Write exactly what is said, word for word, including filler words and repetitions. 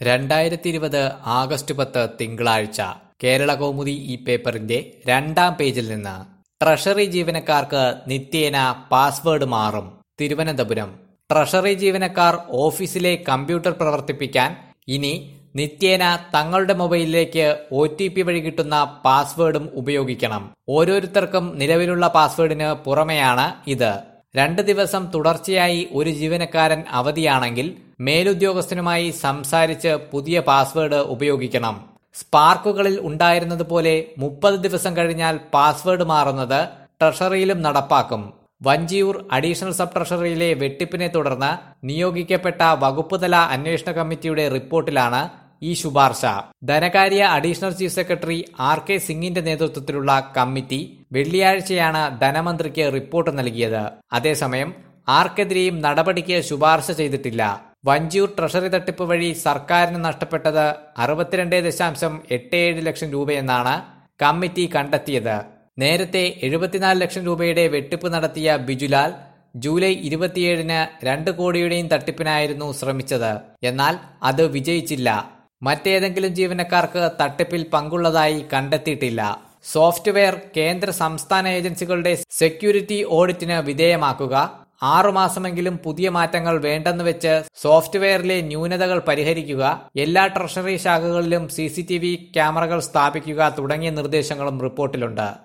രണ്ടായിരത്തി ഇരുപത് ആഗസ്റ്റ് പത്ത് തിങ്കളാഴ്ച കേരളകൗമുദി ഈ പേപ്പറിന്റെ രണ്ടാം പേജിൽ നിന്ന് ട്രഷറി ജീവനക്കാർക്ക് നിത്യേന പാസ്വേഡ് മാറും. തിരുവനന്തപുരം ട്രഷറി ജീവനക്കാർ ഓഫീസിലെ കമ്പ്യൂട്ടർ പ്രവർത്തിപ്പിക്കാൻ ഇനി നിത്യേന തങ്ങളുടെ മൊബൈലിലേക്ക് ഒ ടി പി വഴി കിട്ടുന്ന പാസ്വേഡും ഉപയോഗിക്കണം. ഓരോരുത്തർക്കും നിലവിലുള്ള പാസ്വേഡിന് പുറമെയാണ് ഇത്. രണ്ട് ദിവസം തുടർച്ചയായി ഒരു ജീവനക്കാരൻ അവധിയാണെങ്കിൽ മേലുദ്യോഗസ്ഥനുമായി സംസാരിച്ച് പുതിയ പാസ്വേഡ് ഉപയോഗിക്കണം. സ്പാർക്കുകളിൽ ഉണ്ടായിരുന്നതുപോലെ മുപ്പത് ദിവസം കഴിഞ്ഞാൽ പാസ്വേഡ് മാറുന്നത് ട്രഷറിയിലും നടപ്പാക്കും. വഞ്ചിയൂർ അഡീഷണൽ സബ് ട്രഷറിയിലെ വെട്ടിപ്പിനെ തുടർന്ന് നിയോഗിക്കപ്പെട്ട വകുപ്പുതല അന്വേഷണ കമ്മിറ്റിയുടെ റിപ്പോർട്ടിലാണ് ഈ ശുപാർശ. ധനകാര്യ additional chief secretary R K സിംഗിന്റെ നേതൃത്വത്തിലുള്ള കമ്മിറ്റി വെള്ളിയാഴ്ചയാണ് ധനമന്ത്രിക്ക് റിപ്പോർട്ട് നൽകിയത്. അതേസമയം ആർക്കെതിരെയും നടപടിക്ക് ശുപാർശ ചെയ്തിട്ടില്ല. വഞ്ചിയൂർ ട്രഷറി തട്ടിപ്പ് വഴി സർക്കാരിന് നഷ്ടപ്പെട്ടത് അറുപത്തിരണ്ട് ദശാംശം എട്ട് ഏഴ് ലക്ഷം രൂപയെന്നാണ് കമ്മിറ്റി കണ്ടെത്തിയത്. നേരത്തെ എഴുപത്തിനാല് ലക്ഷം രൂപയുടെ വെട്ടിപ്പ് നടത്തിയ ബിജുലാൽ ജൂലൈ ഇരുപത്തിയേഴിന് രണ്ട് കോടിയുടെയും തട്ടിപ്പിനായിരുന്നു ശ്രമിച്ചത്. എന്നാൽ അത് വിജയിച്ചില്ല. മറ്റേതെങ്കിലും ജീവനക്കാർക്ക് തട്ടിപ്പിൽ പങ്കുള്ളതായി കണ്ടെത്തിയിട്ടില്ല. സോഫ്റ്റ്വെയർ കേന്ദ്ര സംസ്ഥാന ഏജൻസികളുടെ സെക്യൂരിറ്റി ഓഡിറ്റിന് വിധേയമാക്കുക, ആറുമാസമെങ്കിലും പുതിയ മാറ്റങ്ങൾ വേണ്ടെന്ന് വെച്ച് സോഫ്റ്റ്വെയറിലെ ന്യൂനതകൾ പരിഹരിക്കുക, എല്ലാ ട്രഷറി ശാഖകളിലും സി സി ടി വി ക്യാമറകൾ സ്ഥാപിക്കുക തുടങ്ങിയ നിർദ്ദേശങ്ങളും റിപ്പോർട്ടിലുണ്ട്.